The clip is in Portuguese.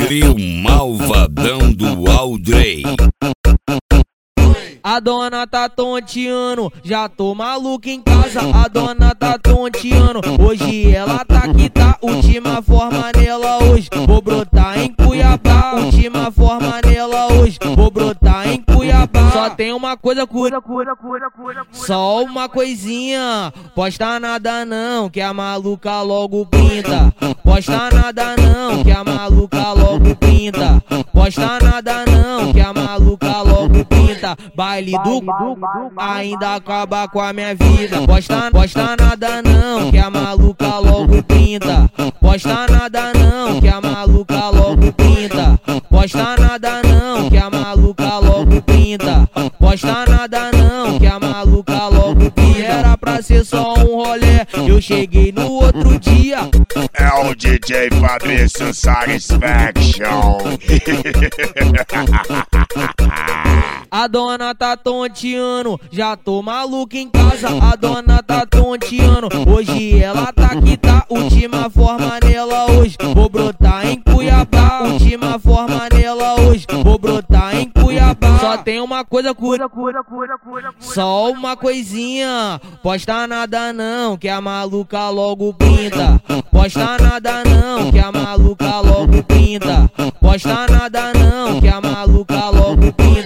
Trio malvadão do Aldrey. A dona tá tonteando, já tô maluco em casa. A dona tá tonteando, hoje ela tá que tá. Última forma nela hoje, vou brotar em Cuiabá. Última forma nela hoje, vou brotar em Cuiabá. Só tem uma coisa, só uma coisinha. Posta nada não, que a maluca logo pinta. Posta nada não, que a maluca logo pinta. Posta nada não, que a maluca logo pinta. Baile do ainda acaba com a minha vida. Posta nada não, que a maluca logo pinta. Posta nada não, que a maluca logo pinta. Posta nada não, que a maluca logo pinta. Posta nada não, que a maluca logo pinta. Era pra ser só um rolê, eu cheguei no outro dia. É o DJ Fabrício Satisfaction. A dona tá tonteando, já tô maluco em casa. A dona tá tonteando, hoje ela tá que tá. Última forma nela hoje, vou brotar em Cuiabá. Última forma nela hoje, vou brotar em Cuiabá. Só tem uma coisa, só uma coisinha. Posta nada não, que a maluca logo pinta. Posta nada não, que a maluca logo pinta. Posta nada não, que a maluca logo pinta.